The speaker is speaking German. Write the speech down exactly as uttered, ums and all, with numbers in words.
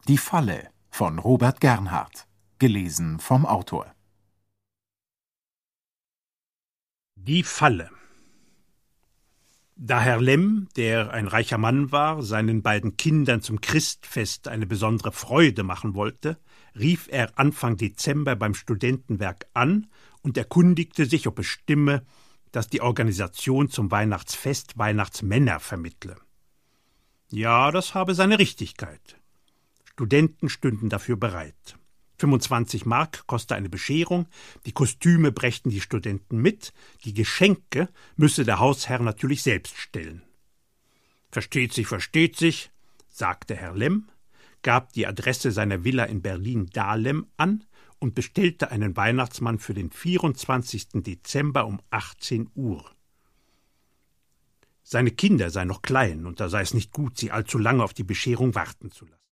Die Falle von Robert Gernhardt, gelesen vom Autor. Die Falle. Da Herr Lemm, der ein reicher Mann war, seinen beiden Kindern zum Christfest eine besondere Freude machen wollte, rief er Anfang Dezember beim Studentenwerk an und erkundigte sich, ob es stimme, dass die Organisation zum Weihnachtsfest Weihnachtsmänner vermittle. Ja, das habe seine Richtigkeit. Studenten stünden dafür bereit. fünfundzwanzig Mark koste eine Bescherung, die Kostüme brächten die Studenten mit, die Geschenke müsse der Hausherr natürlich selbst stellen. Versteht sich, versteht sich, sagte Herr Lemm, gab die Adresse seiner Villa in Berlin-Dahlem an und bestellte einen Weihnachtsmann für den vierundzwanzigsten Dezember um achtzehn Uhr. Seine Kinder seien noch klein, und da sei es nicht gut, sie allzu lange auf die Bescherung warten zu lassen.